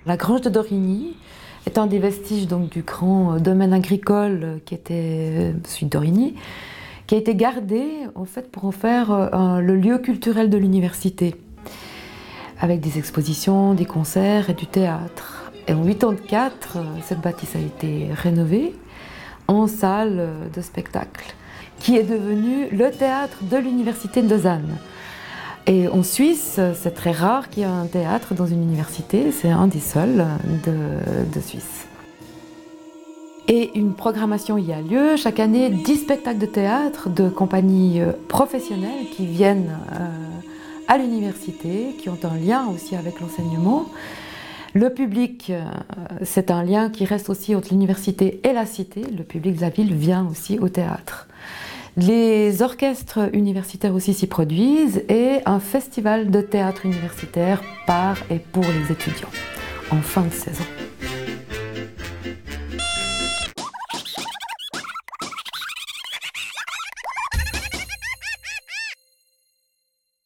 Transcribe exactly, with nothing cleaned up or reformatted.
La grange de Dorigny est un des vestiges donc, du grand domaine agricole qui était celui de Dorigny, qui a été gardé en fait, pour en faire euh, le lieu culturel de l'université, avec des expositions, des concerts et du théâtre. Et en mille huit cent quatre, cette bâtisse a été rénovée en salle de spectacle, qui est devenu le théâtre de l'université de Lausanne. Et en Suisse, c'est très rare qu'il y ait un théâtre dans une université, c'est un des seuls de, de Suisse. Et une programmation y a lieu, chaque année dix spectacles de théâtre de compagnies professionnelles qui viennent euh, à l'université, qui ont un lien aussi avec l'enseignement. Le public, euh, c'est un lien qui reste aussi entre l'université et la cité, le public de la ville vient aussi au théâtre. Les orchestres universitaires aussi s'y produisent et un festival de théâtre universitaire par et pour les étudiants en fin de saison.